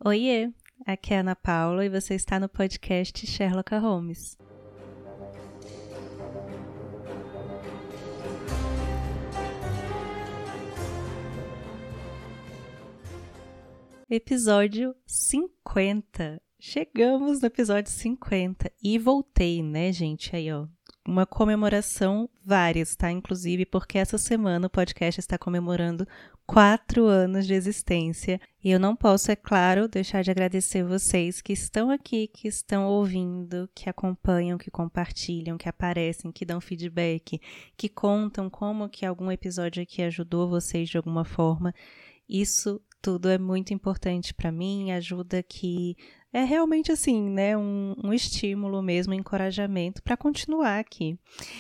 Oiê, aqui é a Ana Paula e você está no podcast Sherlock Holmes. Episódio 50. Chegamos no episódio 50 e voltei, né, gente? Aí, ó, uma comemoração, várias, tá? Inclusive porque essa semana o podcast está comemorando 4 anos de existência e eu não posso, é claro, deixar de agradecer vocês que estão aqui, que estão ouvindo, que acompanham, que compartilham, que aparecem, que dão feedback, que contam como que algum episódio aqui ajudou vocês de alguma forma. Isso tudo é muito importante para mim, ajuda que é realmente assim, né, um estímulo mesmo, um encorajamento para continuar aqui.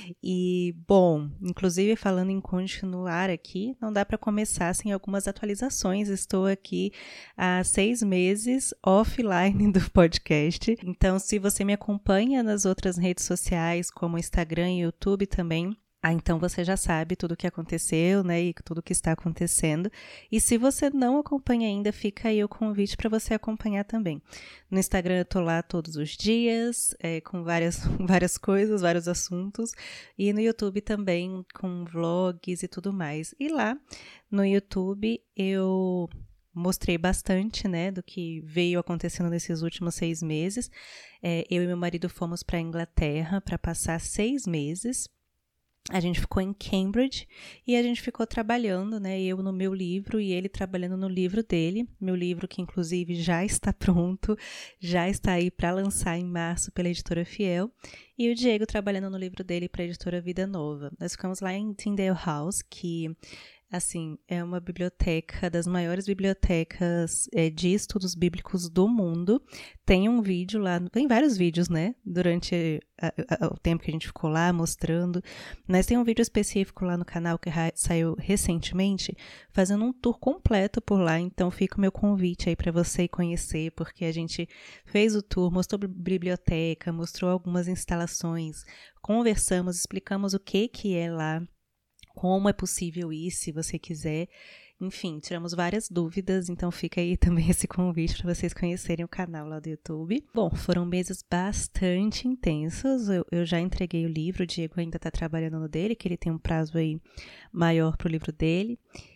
E, bom, inclusive falando em continuar aqui, não dá para começar sem algumas atualizações. Estou aqui há 6 meses offline do podcast, então se você me acompanha nas outras redes sociais, como Instagram e YouTube também, então você já sabe tudo o que aconteceu, né, e tudo o que está acontecendo. E se você não acompanha ainda, fica aí o convite para você acompanhar também. No Instagram eu tô lá todos os dias, com várias coisas, vários assuntos. E no YouTube também, com vlogs e tudo mais. E lá no YouTube eu mostrei bastante, né, do que veio acontecendo nesses últimos 6 meses. Eu e meu marido fomos para a Inglaterra para passar 6 meses. A gente ficou em Cambridge e a gente ficou trabalhando, né? Eu no meu livro e ele trabalhando no livro dele. Meu livro que inclusive já está pronto, já está aí para lançar em março pela Editora Fiel. E o Diego trabalhando no livro dele para a Editora Vida Nova. Nós ficamos lá em Tyndale House, que assim, é uma biblioteca, das maiores bibliotecas de estudos bíblicos do mundo. Tem um vídeo lá, tem vários vídeos, né, durante o tempo que a gente ficou lá mostrando, mas tem um vídeo específico lá no canal que saiu recentemente, fazendo um tour completo por lá, então fica o meu convite aí para você conhecer, porque a gente fez o tour, mostrou biblioteca, mostrou algumas instalações, conversamos, explicamos o que é lá, como é possível ir, se você quiser. Enfim, tiramos várias dúvidas, então fica aí também esse convite para vocês conhecerem o canal lá do YouTube. Bom, foram meses bastante intensos, eu já entreguei o livro, o Diego ainda está trabalhando no dele, que ele tem um prazo aí maior para o livro dele.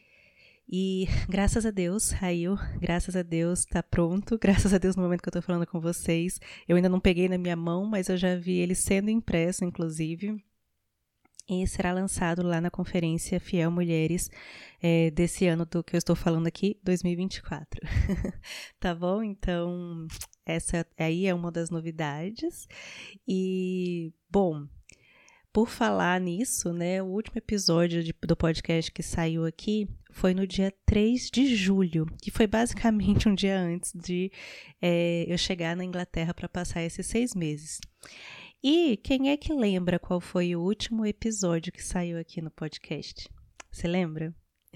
E graças a Deus saiu, graças a Deus está pronto, graças a Deus no momento que eu estou falando com vocês. Eu ainda não peguei na minha mão, mas eu já vi ele sendo impresso, inclusive. E será lançado lá na Conferência Fiel Mulheres desse ano do que eu estou falando aqui, 2024. Tá bom? Então, essa aí é uma das novidades. E, bom, por falar nisso, né, o último episódio do podcast que saiu aqui foi no dia 3 de julho, que foi basicamente um dia antes de eu chegar na Inglaterra para passar esses 6 meses. E quem é que lembra qual foi o último episódio que saiu aqui no podcast? Você lembra?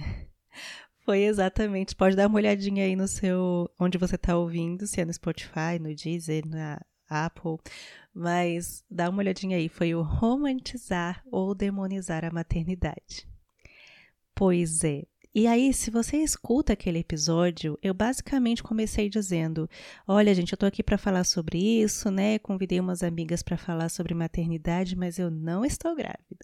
Foi exatamente, pode dar uma olhadinha aí no seu, onde você está ouvindo, se é no Spotify, no Deezer, na Apple, mas dá uma olhadinha aí, foi o romantizar ou demonizar a maternidade. Pois é. E aí, se você escuta aquele episódio, eu basicamente comecei dizendo, olha, gente, eu tô aqui para falar sobre isso, né? Convidei umas amigas para falar sobre maternidade, mas eu não estou grávida.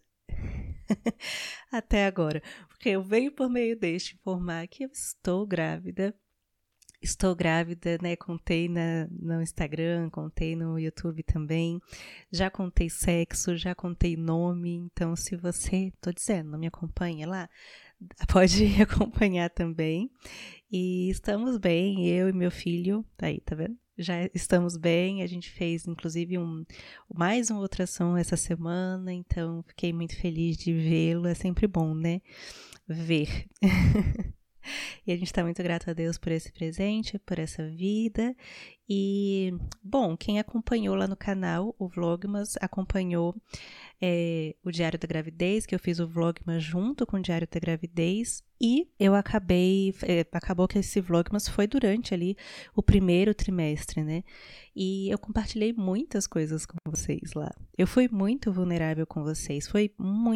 Até agora. Porque eu venho por meio deste informar que eu estou grávida. Estou grávida, né? Contei no Instagram, contei no YouTube também. Já contei sexo, já contei nome. Então, se você, tô dizendo, não me acompanha lá, pode acompanhar também. E estamos bem, eu e meu filho, aí, tá vendo? Já estamos bem, a gente fez inclusive mais uma ultrassom essa semana, então fiquei muito feliz de vê-lo, é sempre bom, né? Ver. E a gente está muito grato a Deus por esse presente, por essa vida. E, bom, quem acompanhou lá no canal, o Vlogmas, acompanhou o Diário da Gravidez, que eu fiz o Vlogmas junto com o Diário da Gravidez, e eu acabou que esse Vlogmas foi durante ali o primeiro trimestre, né? E eu compartilhei muitas coisas com vocês lá. Eu fui muito vulnerável com vocês, foi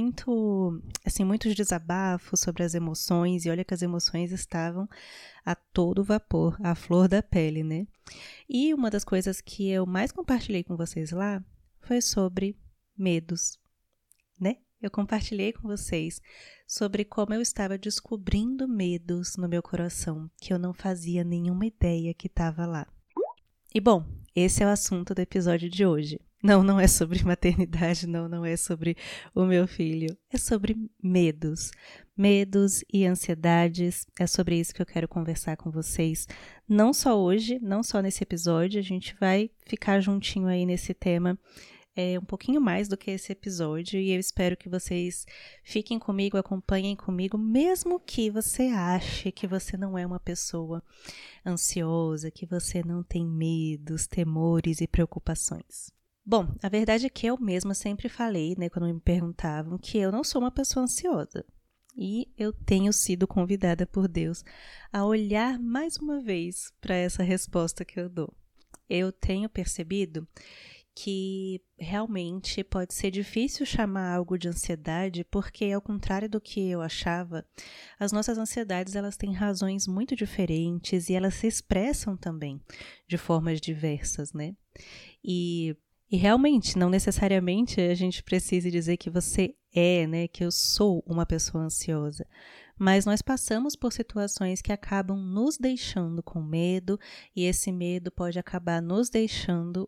muitos desabafos sobre as emoções, e olha que as emoções estavam a todo vapor, à flor da pele, né? E uma das coisas que eu mais compartilhei com vocês lá foi sobre medos, né? Eu compartilhei com vocês sobre como eu estava descobrindo medos no meu coração, que eu não fazia nenhuma ideia que estava lá. E bom, esse é o assunto do episódio de hoje. Não é sobre maternidade, não é sobre o meu filho, é sobre medos. Medos e ansiedades, é sobre isso que eu quero conversar com vocês. Não só hoje, não só nesse episódio, a gente vai ficar juntinho aí nesse tema um pouquinho mais do que esse episódio, e eu espero que vocês fiquem comigo, acompanhem comigo, mesmo que você ache que você não é uma pessoa ansiosa, que você não tem medos, temores e preocupações. Bom, a verdade é que eu mesma sempre falei, né, quando me perguntavam, que eu não sou uma pessoa ansiosa. E eu tenho sido convidada por Deus a olhar mais uma vez para essa resposta que eu dou. Eu tenho percebido que realmente pode ser difícil chamar algo de ansiedade, porque ao contrário do que eu achava, as nossas ansiedades elas têm razões muito diferentes e elas se expressam também de formas diversas, né? E realmente, não necessariamente a gente precisa dizer que você né, que eu sou uma pessoa ansiosa, mas nós passamos por situações que acabam nos deixando com medo, e esse medo pode acabar nos deixando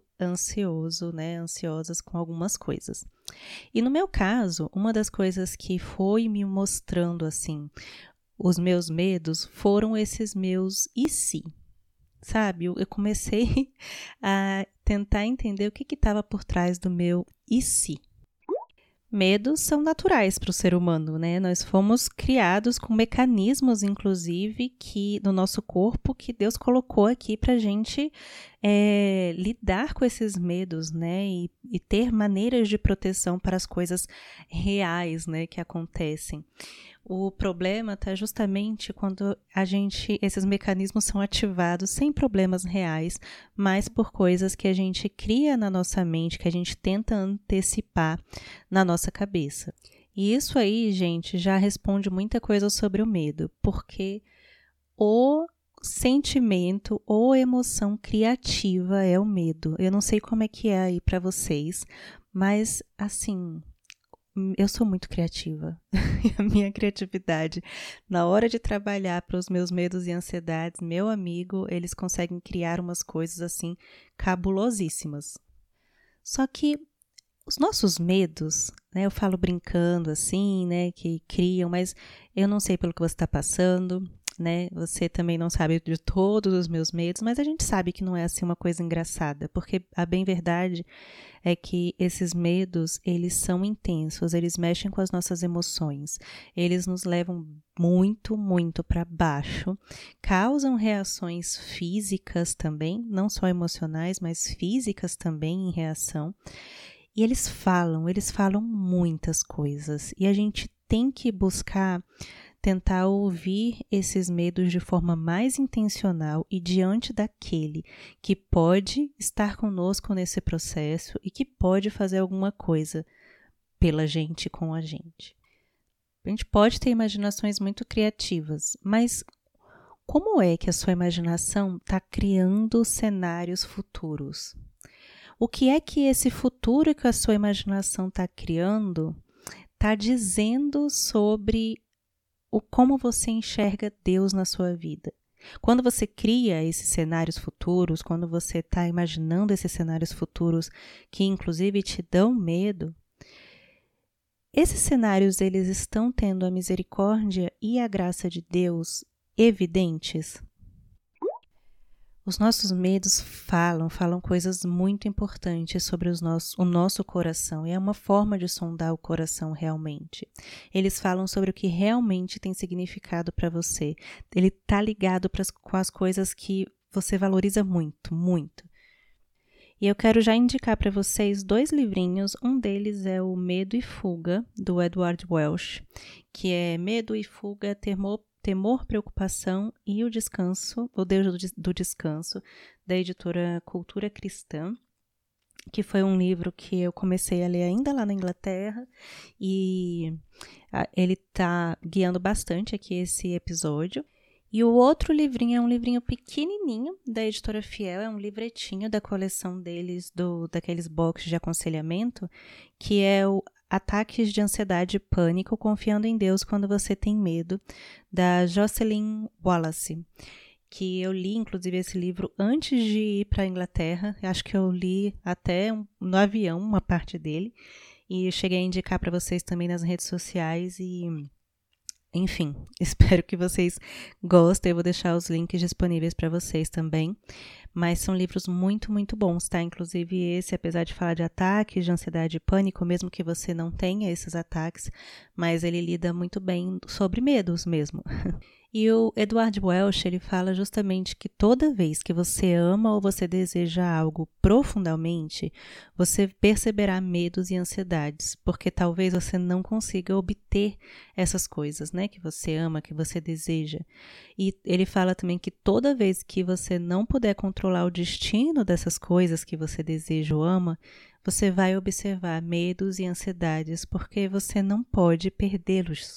ansiosas com algumas coisas. E no meu caso, uma das coisas que foi me mostrando assim, os meus medos foram esses meus e se. Sabe, eu comecei a tentar entender o que estava por trás do meu e se. Medos são naturais para o ser humano, né? Nós fomos criados com mecanismos, inclusive, que no nosso corpo, que Deus colocou aqui para a gente lidar com esses medos, né? E ter maneiras de proteção para as coisas reais, né, que acontecem. O problema está justamente quando esses mecanismos são ativados sem problemas reais, mas por coisas que a gente cria na nossa mente, que a gente tenta antecipar na nossa cabeça. E isso aí, gente, já responde muita coisa sobre o medo, porque o sentimento ou emoção criativa é o medo. Eu não sei como é que é aí para vocês, mas assim, eu sou muito criativa. E a minha criatividade, na hora de trabalhar para os meus medos e ansiedades, meu amigo, eles conseguem criar umas coisas assim cabulosíssimas. Só que os nossos medos, né, eu falo brincando assim, né, que criam, mas eu não sei pelo que você está passando, né, você também não sabe de todos os meus medos, mas a gente sabe que não é assim uma coisa engraçada, porque a bem verdade é que esses medos, eles são intensos, eles mexem com as nossas emoções, eles nos levam muito, muito para baixo, causam reações físicas também, não só emocionais, mas físicas também em reação. E eles falam muitas coisas, e a gente tem que tentar ouvir esses medos de forma mais intencional e diante daquele que pode estar conosco nesse processo e que pode fazer alguma coisa pela gente, com a gente. A gente pode ter imaginações muito criativas, mas como é que a sua imaginação está criando cenários futuros? O que é que esse futuro que a sua imaginação está criando está dizendo sobre como você enxerga Deus na sua vida? Quando você cria esses cenários futuros, quando você está imaginando esses cenários futuros que inclusive te dão medo, esses cenários eles estão tendo a misericórdia e a graça de Deus evidentes? Os nossos medos falam coisas muito importantes sobre o nosso coração, e é uma forma de sondar o coração realmente. Eles falam sobre o que realmente tem significado para você. Ele está ligado com as coisas que você valoriza muito, muito. E eu quero já indicar para vocês 2 livrinhos. Um deles é o Medo e Fuga, do Edward Welch, que é Medo e Fuga, Temor, Preocupação e o Descanso, o Deus do Descanso, da editora Cultura Cristã, que foi um livro que eu comecei a ler ainda lá na Inglaterra, e ele está guiando bastante aqui esse episódio. E o outro livrinho é um livrinho pequenininho da editora Fiel, é um livretinho da coleção deles, daqueles boxes de aconselhamento, que é o Ataques de Ansiedade e Pânico, Confiando em Deus Quando Você Tem Medo, da Jocelyn Wallace, que eu li, inclusive, esse livro antes de ir para a Inglaterra. Acho que eu li até no avião uma parte dele, e cheguei a indicar para vocês também nas redes sociais e... Enfim, espero que vocês gostem. Eu vou deixar os links disponíveis para vocês também. Mas são livros muito, muito bons, tá? Inclusive esse, apesar de falar de ataques, de ansiedade e pânico, mesmo que você não tenha esses ataques, mas ele lida muito bem sobre medos mesmo. E o Edward Welch, ele fala justamente que toda vez que você ama ou você deseja algo profundamente, você perceberá medos e ansiedades, porque talvez você não consiga obter essas coisas, né, que você ama, que você deseja. E ele fala também que toda vez que você não puder controlar o destino dessas coisas que você deseja ou ama, você vai observar medos e ansiedades, porque você não pode perdê-los.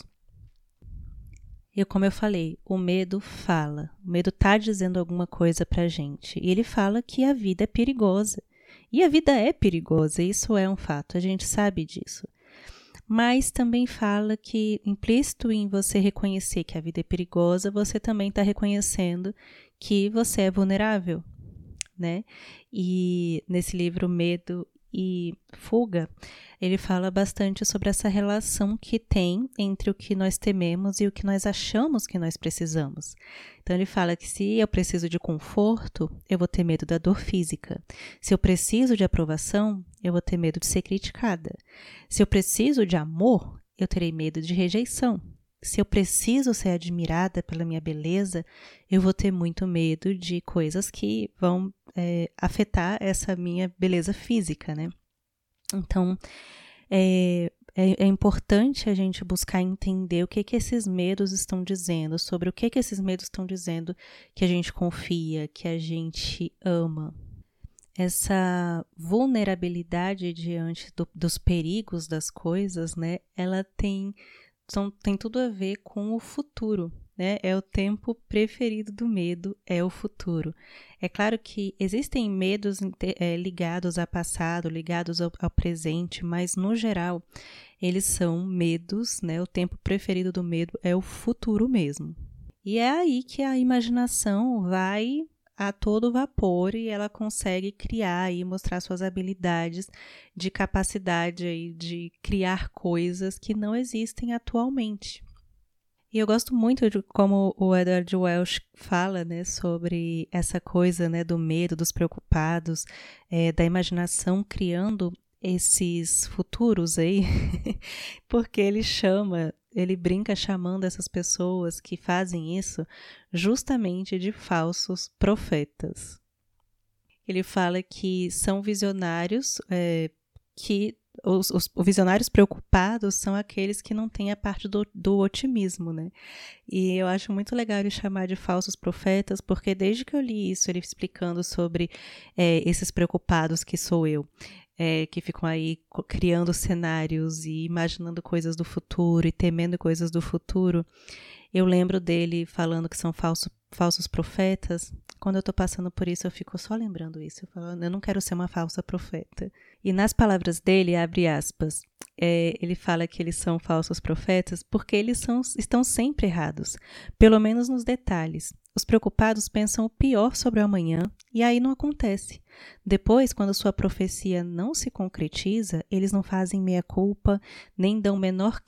E como eu falei, o medo fala, o medo está dizendo alguma coisa pra gente. E ele fala que a vida é perigosa. E a vida é perigosa, isso é um fato, a gente sabe disso. Mas também fala que, implícito em você reconhecer que a vida é perigosa, você também está reconhecendo que você é vulnerável, né? E nesse livro Medo e Fuga, ele fala bastante sobre essa relação que tem entre o que nós tememos e o que nós achamos que nós precisamos. Então ele fala que se eu preciso de conforto, eu vou ter medo da dor física. Se eu preciso de aprovação, eu vou ter medo de ser criticada. Se eu preciso de amor, eu terei medo de rejeição. Se eu preciso ser admirada pela minha beleza, eu vou ter muito medo de coisas que vão afetar essa minha beleza física, né? Então, é importante a gente buscar entender o que esses medos estão dizendo, sobre o que esses medos estão dizendo que a gente confia, que a gente ama. Essa vulnerabilidade diante dos perigos das coisas, né? Ela tem tudo a ver com o futuro, né? É o tempo preferido do medo, é o futuro. É claro que existem medos ligados ao passado, ligados ao presente, mas no geral eles são medos, né? O tempo preferido do medo é o futuro mesmo. E é aí que a imaginação vai a todo vapor e ela consegue criar e mostrar suas habilidades de capacidade aí de criar coisas que não existem atualmente. E eu gosto muito de como o Edward Welch fala, né, sobre essa coisa, né, do medo, dos preocupados, da imaginação criando esses futuros aí, porque ele brinca chamando essas pessoas que fazem isso justamente de falsos profetas. Ele fala que são visionários, que os visionários preocupados são aqueles que não têm a parte do otimismo, né? E eu acho muito legal ele chamar de falsos profetas, porque desde que eu li isso, ele explicando sobre esses preocupados que sou eu, que ficam aí criando cenários e imaginando coisas do futuro e temendo coisas do futuro, eu lembro dele falando que são falsos profetas. Quando eu tô passando por isso, eu fico só lembrando isso. Eu não quero ser uma falsa profeta. E nas palavras dele, abre aspas, ele fala que eles são falsos profetas porque eles estão sempre errados, pelo menos nos detalhes. Os preocupados pensam o pior sobre o amanhã e aí não acontece. Depois, quando sua profecia não se concretiza, eles não fazem meia-culpa, nem dão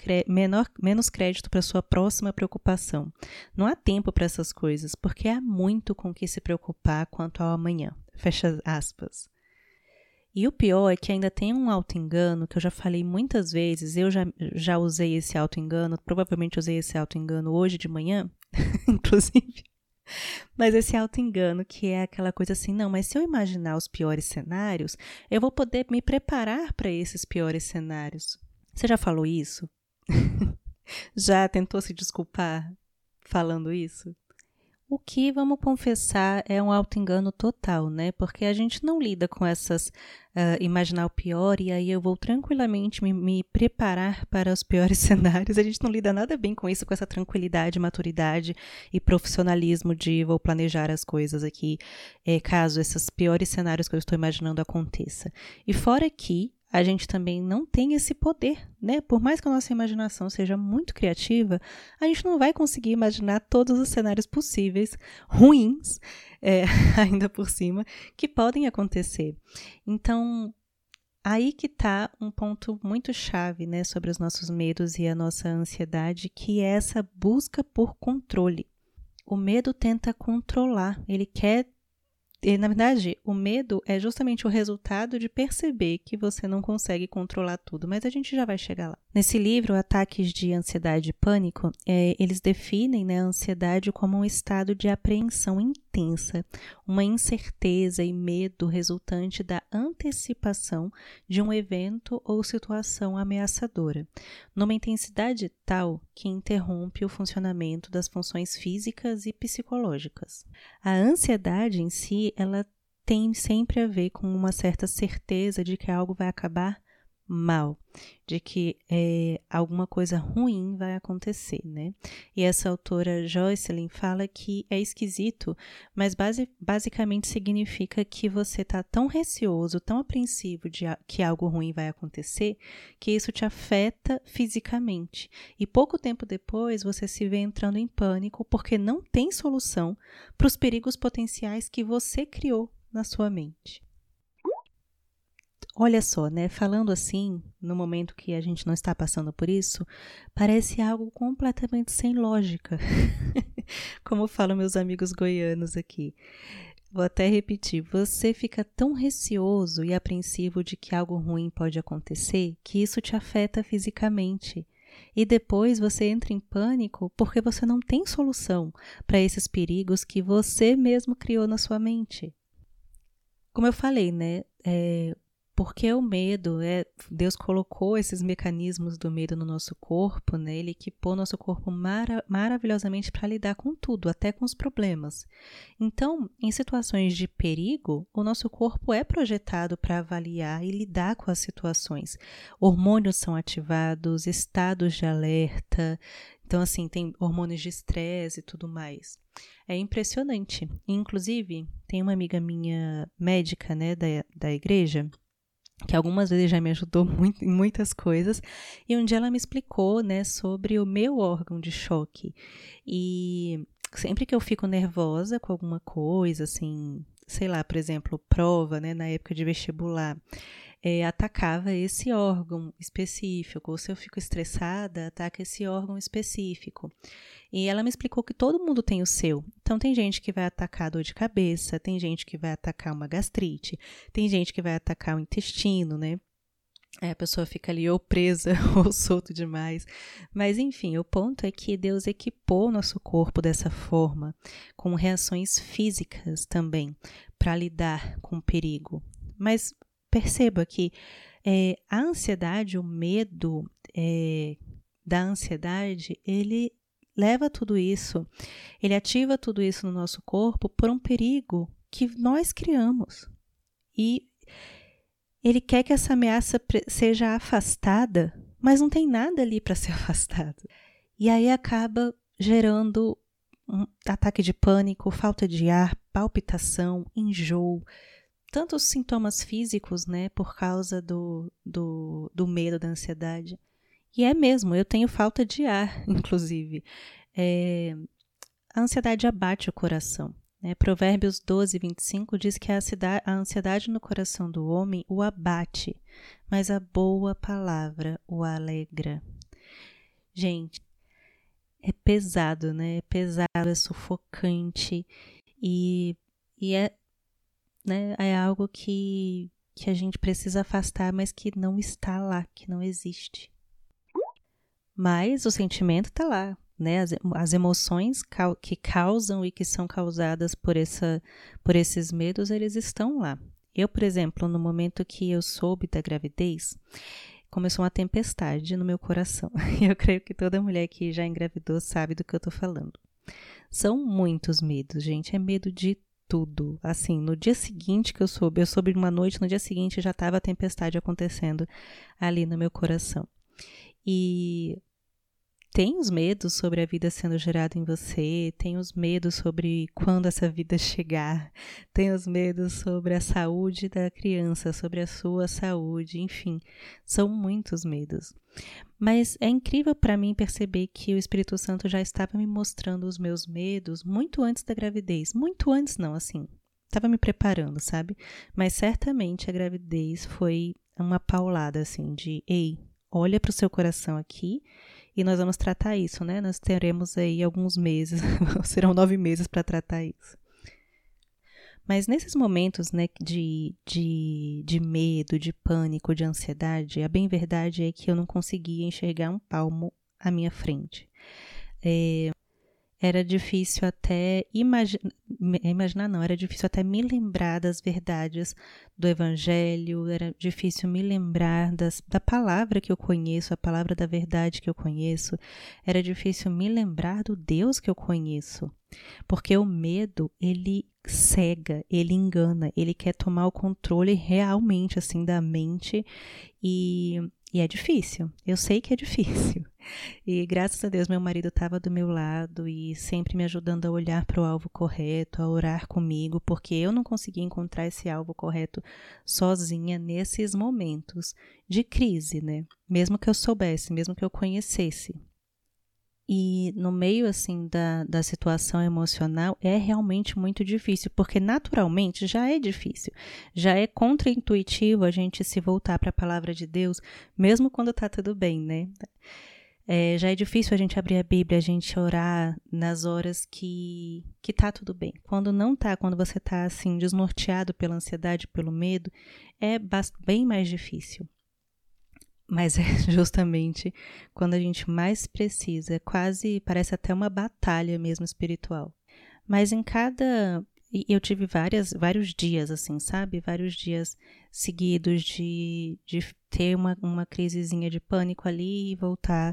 menos crédito para sua próxima preocupação. Não há tempo para essas coisas, porque há muito com que se preocupar quanto ao amanhã. Fecha aspas. E o pior é que ainda tem um auto-engano, que eu já falei muitas vezes, eu já usei esse auto-engano, provavelmente usei esse auto-engano hoje de manhã, inclusive. Mas esse auto-engano que é aquela coisa assim, não, mas se eu imaginar os piores cenários, eu vou poder me preparar para esses piores cenários. Você já falou isso? Já tentou se desculpar falando isso? O que, vamos confessar, é um auto-engano total, né? Porque a gente não lida com essas, imaginar o pior e aí eu vou tranquilamente me preparar para os piores cenários. A gente não lida nada bem com isso, com essa tranquilidade, maturidade e profissionalismo de vou planejar as coisas aqui, caso esses piores cenários que eu estou imaginando aconteça. E fora que a gente também não tem esse poder, né? Por mais que a nossa imaginação seja muito criativa, a gente não vai conseguir imaginar todos os cenários possíveis, ruins, ainda por cima, que podem acontecer. Então, aí que está um ponto muito chave, né, sobre os nossos medos e a nossa ansiedade, que é essa busca por controle. O medo tenta controlar, ele quer. Na verdade, o medo é justamente o resultado de perceber que você não consegue controlar tudo, mas a gente já vai chegar lá. Nesse livro, Ataques de Ansiedade e Pânico, eles definem, né, a ansiedade como um estado de apreensão intensa, uma incerteza e medo resultante da antecipação de um evento ou situação ameaçadora, numa intensidade tal que interrompe o funcionamento das funções físicas e psicológicas. A ansiedade em si, ela tem sempre a ver com uma certa certeza de que algo vai acabar mal, de que alguma coisa ruim vai acontecer, né? E essa autora Joycelyn fala que é esquisito, mas basicamente significa que você está tão receoso, tão apreensivo de que algo ruim vai acontecer, que isso te afeta fisicamente. E pouco tempo depois você se vê entrando em pânico porque não tem solução para os perigos potenciais que você criou na sua mente. Olha só, né? Falando assim, no momento que a gente não está passando por isso, parece algo completamente sem lógica. Como falam meus amigos goianos aqui. Vou até repetir. Você fica tão receoso e apreensivo de que algo ruim pode acontecer que isso te afeta fisicamente. E depois você entra em pânico porque você não tem solução para esses perigos que você mesmo criou na sua mente. Como eu falei, né? Porque o medo, Deus colocou esses mecanismos do medo no nosso corpo, né? Ele equipou nosso corpo maravilhosamente para lidar com tudo, até com os problemas. Então, em situações de perigo, o nosso corpo é projetado para avaliar e lidar com as situações. Hormônios são ativados, estados de alerta, então assim, tem hormônios de estresse e tudo mais. É impressionante. Inclusive, tem uma amiga minha médica, né, da igreja, que algumas vezes já me ajudou muito, em muitas coisas, e um dia ela me explicou, né, sobre o meu órgão de choque. E sempre que eu fico nervosa com alguma coisa, assim, sei lá, por exemplo, prova, né, na época de vestibular, atacava esse órgão específico, ou se eu fico estressada, ataca esse órgão específico. E ela me explicou que todo mundo tem o seu. Então, tem gente que vai atacar dor de cabeça, tem gente que vai atacar uma gastrite, tem gente que vai atacar o intestino, né? A pessoa fica ali ou presa ou solto demais. Mas, enfim, o ponto é que Deus equipou o nosso corpo dessa forma, com reações físicas também, para lidar com o perigo. Mas perceba que a ansiedade, o medo da ansiedade, ele leva tudo isso, ele ativa tudo isso no nosso corpo por um perigo que nós criamos. E ele quer que essa ameaça seja afastada, mas não tem nada ali para ser afastado. E aí acaba gerando um ataque de pânico, falta de ar, palpitação, enjoo, tantos sintomas físicos, né, por causa do medo, da ansiedade. E é mesmo, eu tenho falta de ar, inclusive. A ansiedade abate o coração. Né? Provérbios 12, 25 diz que a ansiedade no coração do homem o abate, mas a boa palavra o alegra. Gente, é pesado, né? É pesado, é sufocante e é algo que a gente precisa afastar, mas que não está lá, que não existe. Mas o sentimento está lá. né? As emoções que causam e que são causadas por esses medos, eles estão lá. Eu, por exemplo, no momento que eu soube da gravidez, começou uma tempestade no meu coração. E eu creio que toda mulher que já engravidou sabe do que eu tô falando. São muitos medos, gente. É medo de tudo. Assim, no dia seguinte que eu soube uma noite, no dia seguinte já estava a tempestade acontecendo ali no meu coração. E tem os medos sobre a vida sendo gerada em você, tem os medos sobre quando essa vida chegar, tem os medos sobre a saúde da criança, sobre a sua saúde, enfim, são muitos medos. Mas é incrível para mim perceber que o Espírito Santo já estava me mostrando os meus medos muito antes da gravidez. Muito antes não, assim, estava me preparando, sabe? Mas certamente a gravidez foi uma paulada, assim, de, ei, olha para o seu coração aqui e nós vamos tratar isso, né? Nós teremos aí alguns meses, serão 9 meses para tratar isso. Mas nesses momentos, né, de medo, de pânico, de ansiedade, a bem verdade é que eu não conseguia enxergar um palmo à minha frente. Era difícil até era difícil até me lembrar das verdades do Evangelho, era difícil me lembrar da palavra que eu conheço, a palavra da verdade que eu conheço, era difícil me lembrar do Deus que eu conheço, porque o medo, ele cega, ele engana, ele quer tomar o controle realmente, assim, da mente e é difícil, eu sei que é difícil. E graças a Deus meu marido estava do meu lado e sempre me ajudando a olhar para o alvo correto, a orar comigo, porque eu não conseguia encontrar esse alvo correto sozinha nesses momentos de crise, né? Mesmo que eu soubesse, mesmo que eu conhecesse. E no meio, assim, da situação emocional é realmente muito difícil, porque naturalmente já é difícil, já é contraintuitivo a gente se voltar para a palavra de Deus, mesmo quando tá tudo bem, né? Já é difícil a gente abrir a Bíblia, a gente orar nas horas que tá tudo bem. Quando não tá, quando você tá, assim, desnorteado pela ansiedade, pelo medo, é bem mais difícil. Mas é justamente quando a gente mais precisa, parece até uma batalha mesmo espiritual. Mas eu tive vários dias, assim, sabe? Vários dias seguidos de ter uma crisezinha de pânico ali e voltar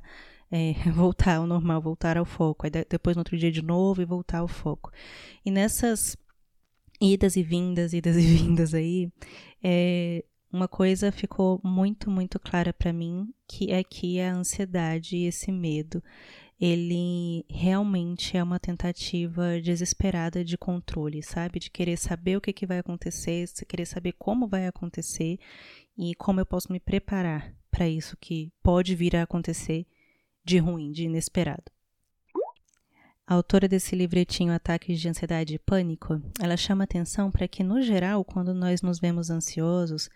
ao normal, voltar ao foco. Aí depois no outro dia de novo e voltar ao foco. E nessas idas e vindas aí, uma coisa ficou muito, muito clara para mim, que é que a ansiedade e esse medo, ele realmente é uma tentativa desesperada de controle, sabe? De querer saber o que vai acontecer, querer saber como vai acontecer e como eu posso me preparar para isso que pode vir a acontecer de ruim, de inesperado. A autora desse livretinho Ataques de Ansiedade e Pânico, ela chama atenção para que, no geral, quando nós nos vemos ansiosos,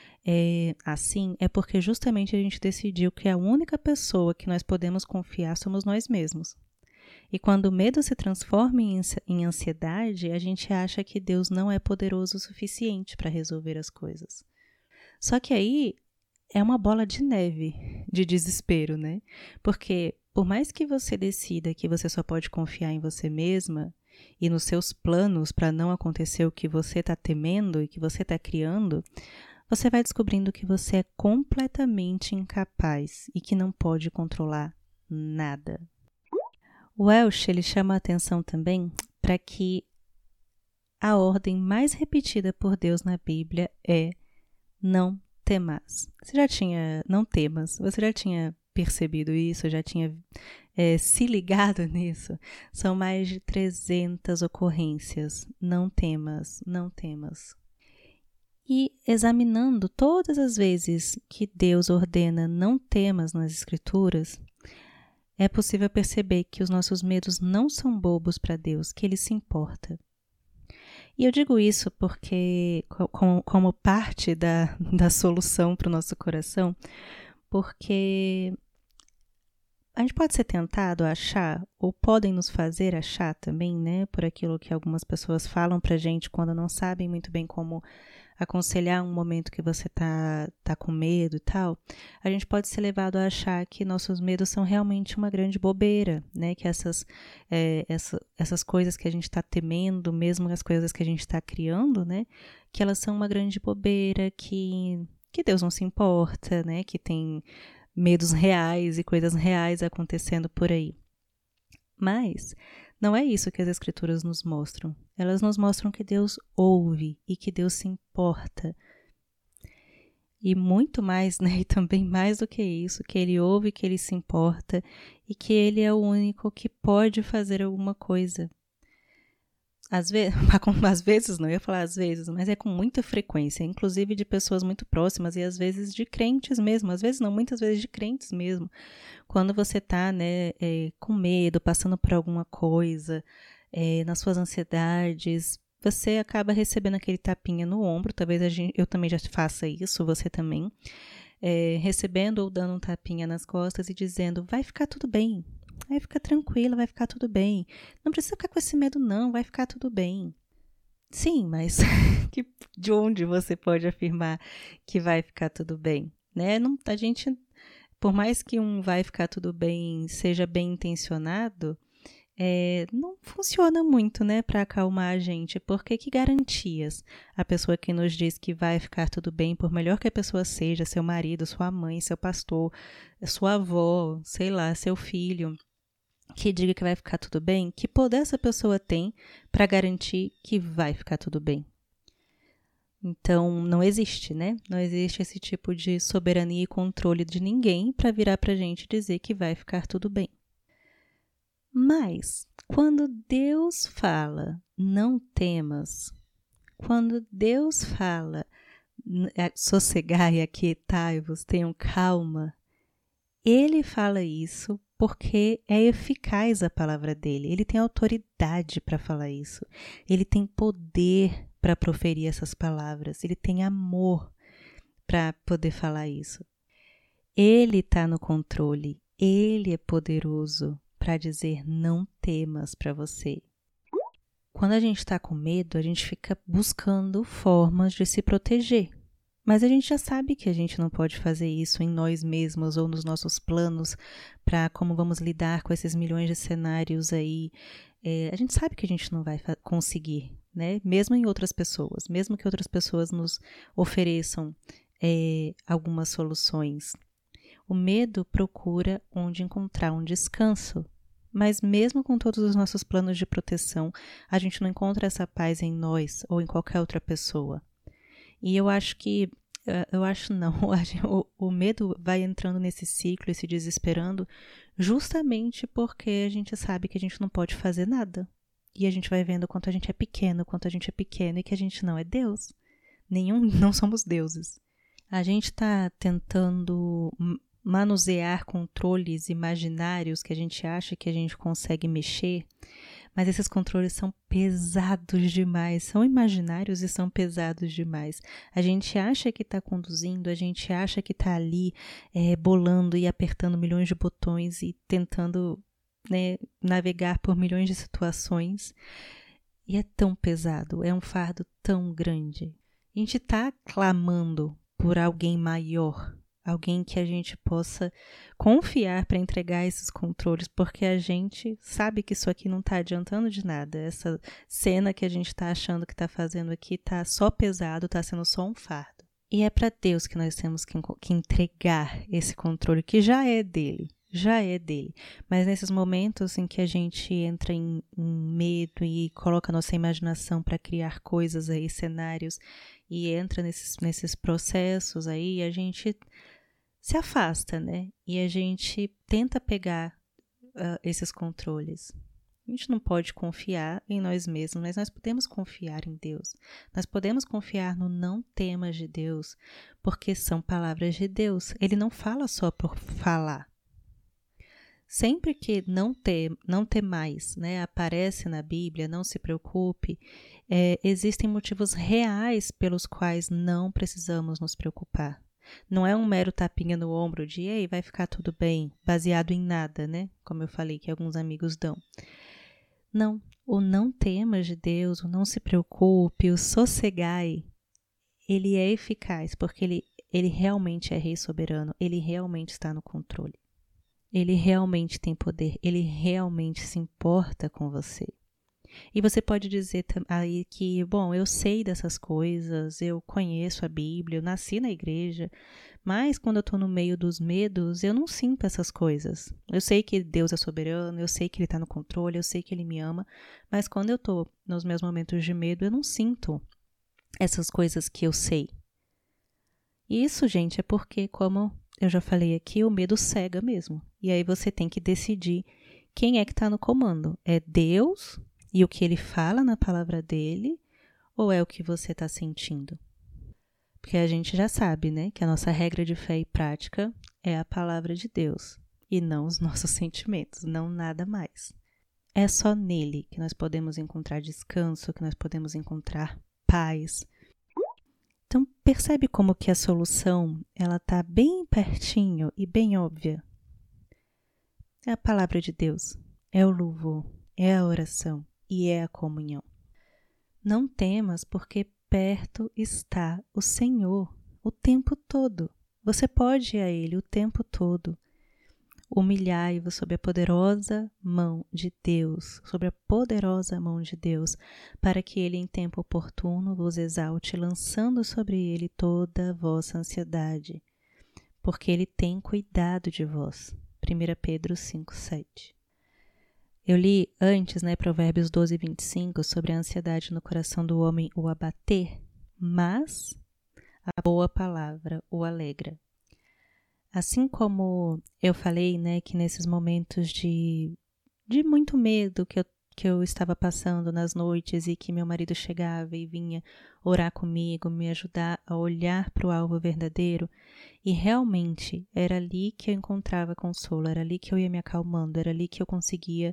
assim, é porque justamente a gente decidiu que a única pessoa que nós podemos confiar somos nós mesmos. E quando o medo se transforma em ansiedade, a gente acha que Deus não é poderoso o suficiente para resolver as coisas. Só que aí é uma bola de neve de desespero, né? Porque por mais que você decida que você só pode confiar em você mesma e nos seus planos para não acontecer o que você está temendo e que você está criando, você vai descobrindo que você é completamente incapaz e que não pode controlar nada. O Welch, ele chama a atenção também para que a ordem mais repetida por Deus na Bíblia é não temas. Não temas, você já tinha percebido isso, já tinha se ligado nisso? São mais de 300 ocorrências. Não temas, não temas. E examinando todas as vezes que Deus ordena não temas nas Escrituras, é possível perceber que os nossos medos não são bobos para Deus, que Ele se importa. E eu digo isso porque, como parte da solução para o nosso coração, porque a gente pode ser tentado a achar, ou podem nos fazer achar também, né, por aquilo que algumas pessoas falam pra gente quando não sabem muito bem como aconselhar um momento que você tá com medo e tal, a gente pode ser levado a achar que nossos medos são realmente uma grande bobeira, né, que essas coisas que a gente está temendo, mesmo as coisas que a gente está criando, né, que elas são uma grande bobeira, que Deus não se importa, né, que tem medos reais e coisas reais acontecendo por aí. Mas não é isso que as Escrituras nos mostram. Elas nos mostram que Deus ouve e que Deus se importa. E muito mais, né? E também mais do que isso, que Ele ouve, que Ele se importa e que Ele é o único que pode fazer alguma coisa. Às vezes, não ia falar às vezes, mas é com muita frequência, inclusive de pessoas muito próximas e às vezes de crentes mesmo, às vezes não, muitas vezes de crentes mesmo. Quando você está, né, com medo, passando por alguma coisa, nas suas ansiedades, você acaba recebendo aquele tapinha no ombro, talvez eu também já faça isso, você também, recebendo ou dando um tapinha nas costas e dizendo, vai ficar tudo bem. Vai ficar tranquila, vai ficar tudo bem. Não precisa ficar com esse medo não, vai ficar tudo bem. Sim, mas de onde você pode afirmar que vai ficar tudo bem? Né? Não, a gente, por mais que um vai ficar tudo bem seja bem intencionado, não funciona muito, né, para acalmar a gente, porque que garantias a pessoa que nos diz que vai ficar tudo bem, por melhor que a pessoa seja, seu marido, sua mãe, seu pastor, sua avó, sei lá, seu filho, que diga que vai ficar tudo bem, que poder essa pessoa tem para garantir que vai ficar tudo bem? Então, não existe, né? Não existe esse tipo de soberania e controle de ninguém para virar para a gente e dizer que vai ficar tudo bem. Mas, quando Deus fala, não temas, quando Deus fala, sossegai e aquietai-vos, tenham calma, Ele fala isso porque é eficaz a palavra dele, ele tem autoridade para falar isso, ele tem poder para proferir essas palavras, ele tem amor para poder falar isso. Ele está no controle, ele é poderoso para dizer não temas para você. Quando a gente está com medo, a gente fica buscando formas de se proteger. Mas a gente já sabe que a gente não pode fazer isso em nós mesmos ou nos nossos planos para como vamos lidar com esses milhões de cenários aí. A gente sabe que a gente não vai conseguir, né? Mesmo em outras pessoas, mesmo que outras pessoas nos ofereçam algumas soluções. O medo procura onde encontrar um descanso. Mas mesmo com todos os nossos planos de proteção, a gente não encontra essa paz em nós ou em qualquer outra pessoa. E eu acho não, o medo vai entrando nesse ciclo e se desesperando justamente porque a gente sabe que a gente não pode fazer nada. E a gente vai vendo quanto a gente é pequeno e que a gente não é Deus. Não somos deuses. A gente está tentando manusear controles imaginários que a gente acha que a gente consegue mexer, mas esses controles são pesados demais, são imaginários e são pesados demais. A gente acha que está conduzindo, a gente acha que está ali bolando e apertando milhões de botões e tentando, né, navegar por milhões de situações, e é tão pesado, é um fardo tão grande. A gente está clamando por alguém maior, alguém que a gente possa confiar para entregar esses controles, porque a gente sabe que isso aqui não está adiantando de nada. Essa cena que a gente está achando que está fazendo aqui está só pesado, está sendo só um fardo. E é para Deus que nós temos que entregar esse controle, que já é dele. Mas nesses momentos em que a gente entra em medo e coloca a nossa imaginação para criar coisas aí, cenários, e entra nesses processos aí, a gente se afasta, né? E a gente tenta pegar esses controles. A gente não pode confiar em nós mesmos, mas nós podemos confiar em Deus. Nós podemos confiar no não temas de Deus, porque são palavras de Deus. Ele não fala só por falar. Sempre que não temais, né, aparece na Bíblia, não se preocupe, existem motivos reais pelos quais não precisamos nos preocupar. Não é um mero tapinha no ombro de, ei, vai ficar tudo bem, baseado em nada, né? Como eu falei que alguns amigos dão. Não, o não temas de Deus, o não se preocupe, o sossegai, ele é eficaz porque ele realmente é rei soberano, ele realmente está no controle. Ele realmente tem poder, ele realmente se importa com você. E você pode dizer aí que, bom, eu sei dessas coisas, eu conheço a Bíblia, eu nasci na igreja, mas quando eu estou no meio dos medos, eu não sinto essas coisas. Eu sei que Deus é soberano, eu sei que Ele está no controle, eu sei que Ele me ama, mas quando eu estou nos meus momentos de medo, eu não sinto essas coisas que eu sei. Isso, gente, é porque, como eu já falei aqui, o medo cega mesmo. E aí você tem que decidir quem é que está no comando. É Deus e o que Ele fala na palavra dele, ou é o que você está sentindo? Porque a gente já sabe, né, que a nossa regra de fé e prática é a palavra de Deus e não os nossos sentimentos, não nada mais. É só nele que nós podemos encontrar descanso, que nós podemos encontrar paz. Então percebe como que a solução ela está bem pertinho e bem óbvia. É a palavra de Deus, é o louvor, é a oração e é a comunhão. Não temas porque perto está o Senhor o tempo todo. Você pode ir a Ele o tempo todo. Humilhai-vos sob a poderosa mão de Deus, sobre a poderosa mão de Deus, para que Ele em tempo oportuno vos exalte, lançando sobre Ele toda a vossa ansiedade, porque Ele tem cuidado de vós. 1 Pedro 5:7. Eu li antes, Provérbios 12:25, sobre a ansiedade no coração do homem o abater, mas a boa palavra o alegra. Assim como eu falei, que nesses momentos de muito medo que eu estava passando nas noites e que meu marido chegava e vinha orar comigo, me ajudar a olhar para o alvo verdadeiro, e realmente era ali que eu encontrava consolo, era ali que eu ia me acalmando, era ali que eu conseguia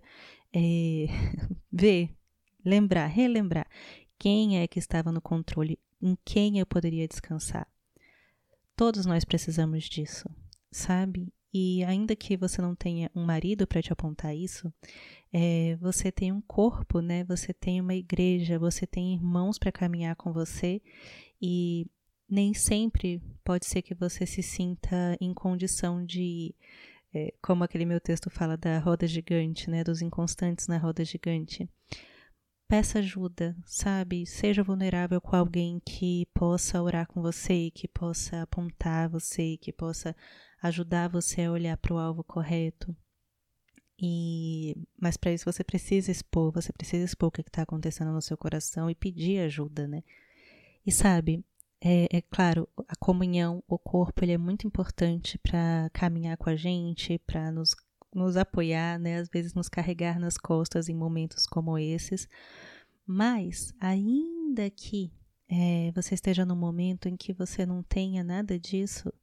ver, relembrar quem é que estava no controle, em quem eu poderia descansar. Todos nós precisamos disso, sabe? E ainda que você não tenha um marido para te apontar isso, você tem um corpo, Você tem uma igreja, você tem irmãos para caminhar com você e nem sempre pode ser que você se sinta em condição de, como aquele meu texto fala da roda gigante, dos inconstantes na roda gigante. Peça ajuda, sabe? Seja vulnerável com alguém que possa orar com você, que possa apontar você, que possa ajudar você a olhar para o alvo correto. Mas para isso você precisa expor o que está acontecendo no seu coração e pedir ajuda, E sabe, é claro, a comunhão, o corpo, ele é muito importante para caminhar com a gente, para nos apoiar, às vezes nos carregar nas costas em momentos como esses, mas ainda que você esteja num momento em que você não tenha nada disso,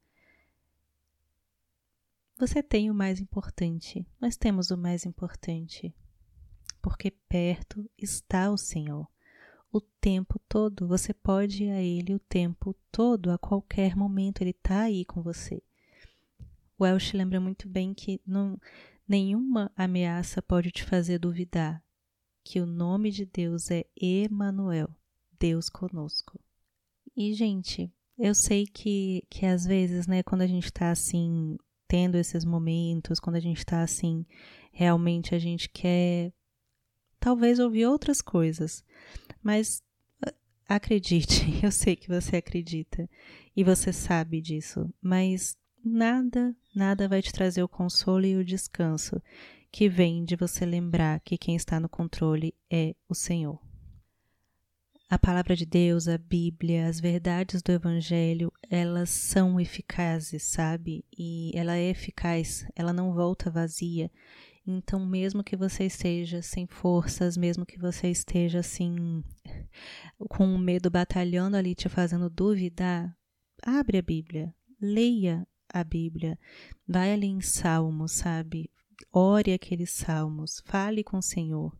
você tem o mais importante, nós temos o mais importante, porque perto está o Senhor. O tempo todo, você pode ir a Ele o tempo todo, a qualquer momento, Ele está aí com você. O Welsh lembra muito bem que nenhuma ameaça pode te fazer duvidar que o nome de Deus é Emanuel, Deus conosco. E, gente, eu sei que às vezes, quando a gente está assim, tendo esses momentos, quando a gente está assim, realmente a gente quer talvez ouvir outras coisas, mas acredite, eu sei que você acredita e você sabe disso, mas nada vai te trazer o consolo e o descanso que vem de você lembrar que quem está no controle é o Senhor. A palavra de Deus, a Bíblia, as verdades do Evangelho, elas são eficazes, sabe? E ela é eficaz, ela não volta vazia. Então, mesmo que você esteja sem forças, mesmo que você esteja assim, com o medo batalhando ali, te fazendo duvidar, abre a Bíblia, leia a Bíblia, vai ali em Salmos, sabe? Ore aqueles Salmos, fale com o Senhor.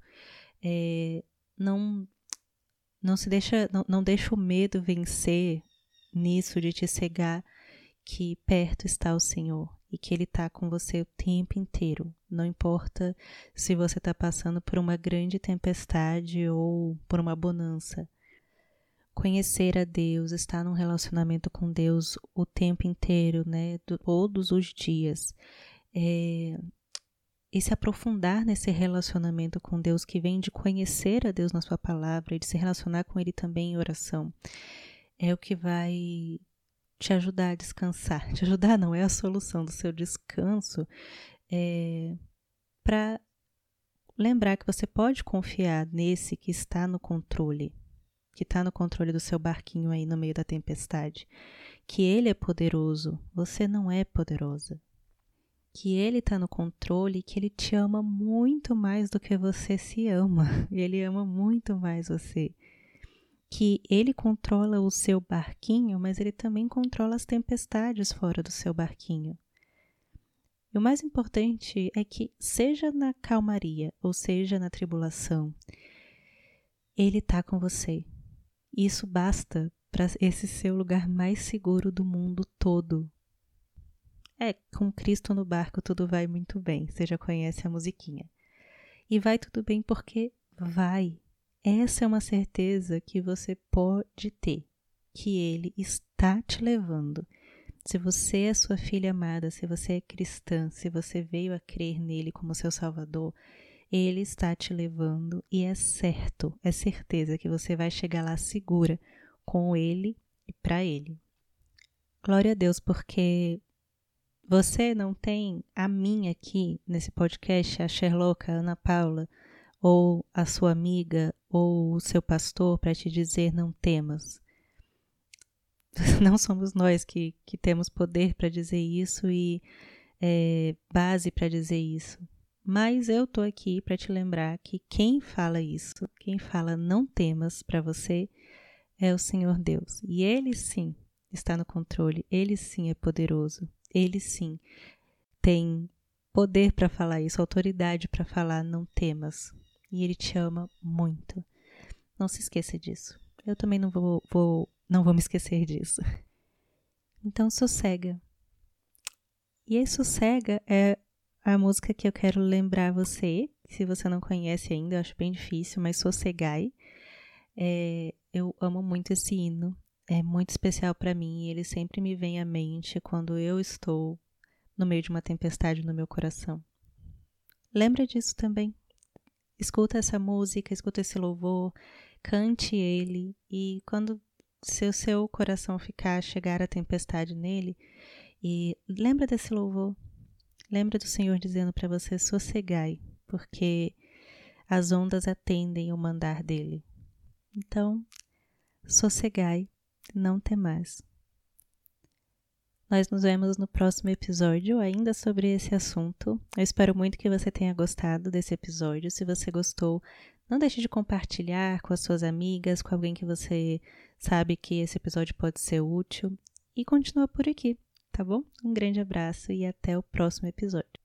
Não deixa o medo vencer nisso de te cegar, que perto está o Senhor e que Ele está com você o tempo inteiro. Não importa se você está passando por uma grande tempestade ou por uma bonança. Conhecer a Deus, estar num relacionamento com Deus o tempo inteiro, né? Todos os dias. E se aprofundar nesse relacionamento com Deus que vem de conhecer a Deus na sua palavra e de se relacionar com Ele também em oração. É o que vai te ajudar a descansar. Te ajudar não, é a solução do seu descanso. Para lembrar que você pode confiar nesse que está no controle. Que está no controle do seu barquinho aí no meio da tempestade, que Ele é poderoso, você não é poderosa, que Ele está no controle e que Ele te ama muito mais do que você se ama, Ele ama muito mais você, que Ele controla o seu barquinho, mas Ele também controla as tempestades fora do seu barquinho. E o mais importante é que, seja na calmaria ou seja na tribulação, Ele está com você. Isso basta para esse ser o lugar mais seguro do mundo todo. Com Cristo no barco tudo vai muito bem, você já conhece a musiquinha. E vai tudo bem porque vai. Essa é uma certeza que você pode ter, que Ele está te levando. Se você é sua filha amada, se você é cristã, se você veio a crer nele como seu Salvador, Ele está te levando e é certo, é certeza que você vai chegar lá segura com Ele e para Ele. Glória a Deus, porque você não tem a mim aqui nesse podcast, a Sherlocka, a Ana Paula, ou a sua amiga, ou o seu pastor para te dizer não temas. Não somos nós que temos poder para dizer isso e base para dizer isso. Mas eu tô aqui para te lembrar que quem fala isso, quem fala não temas para você, é o Senhor Deus. E Ele sim está no controle, Ele sim é poderoso, Ele sim tem poder para falar isso, autoridade para falar não temas. E Ele te ama muito. Não se esqueça disso. Eu também não vou me esquecer disso. Então sossega. E aí sossega é a música que eu quero lembrar você, se você não conhece ainda, eu acho bem difícil, mas Sossegai. Eu amo muito esse hino, é muito especial para mim e ele sempre me vem à mente quando eu estou no meio de uma tempestade no meu coração. Lembra disso também. Escuta essa música, escuta esse louvor, cante ele e quando o seu coração chegar a tempestade nele, e lembra desse louvor. Lembra do Senhor dizendo para você, sossegai, porque as ondas atendem o mandar dele. Então, sossegai, não temais. Nós nos vemos no próximo episódio, ainda sobre esse assunto. Eu espero muito que você tenha gostado desse episódio. Se você gostou, não deixe de compartilhar com as suas amigas, com alguém que você sabe que esse episódio pode ser útil. E continua por aqui. Tá bom? Um grande abraço e até o próximo episódio.